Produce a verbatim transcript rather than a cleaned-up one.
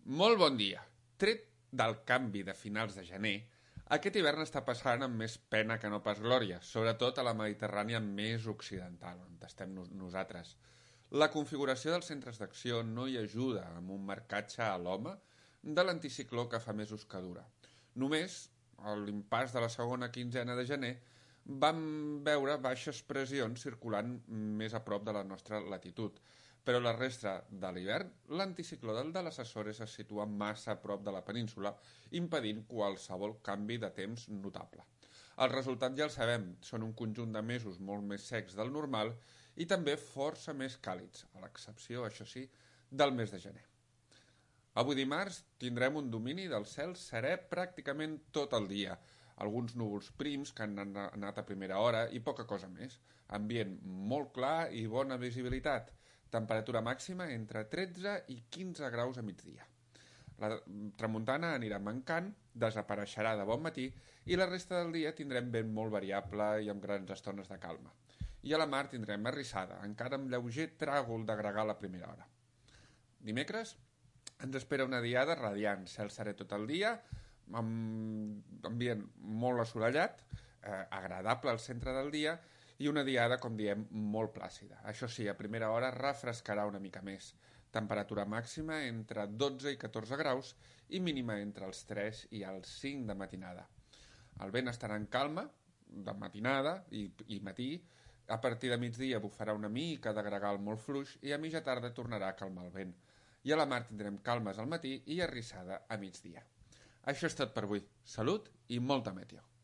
Molt bon dia. Tret del canvi de finals de gener, aquest hivern està passant amb més pena que no pas glòria, sobretot a la Mediterrània més occidental, on estem nos nosaltres. La configuració dels centres d'acció no hi ajuda amb un marcatge a l'home de l'anticicló que fa mesos que dura. Només, a l'impàs de la segona quinzena de gener, vam veure baixes pressions circulant més a prop de la nostra latitud, però la resta de l'hivern, l'anticicló del de les Açores es situa massa a prop de la península, impedint qualsevol canvi de temps notable. El resultat ja el sabem, són un conjunt de mesos molt més secs del normal i també força més càlids, a l'excepció, això sí, del mes de gener. Avui dimarts tindrem un domini del cel serè pràcticament tot el dia, alguns núvols prims que han anat a primera hora i poca cosa més, ambient molt clar i bona visibilitat, temperatura màxima entre tretze i quinze graus a migdia. La tramuntana anirà mancant, desapareixerà de bon matí i la resta del dia tindrem vent molt variable i amb grans estones de calma. I a la mar tindrem arrissada, encara amb lleuger tràgol de gregar a la primera hora. Dimecres ens espera una diada radiant, cel serè tot el dia, amb ambient molt assolellat, eh, agradable al centre del dia i una diada, com diem, molt plàcida. Això sí, a primera hora refrescarà una mica més. Temperatura màxima entre dotze i catorze graus i mínima entre els tres i els cinc de matinada. El vent estarà en calma, de matinada i, i matí. A partir de migdia bufarà una mica de gregal molt fluix i a mitja tarda tornarà a calmar el vent. I a la mar tindrem calmes al matí i arrissada a migdia. Això és tot per avui. Salut i molta meteo.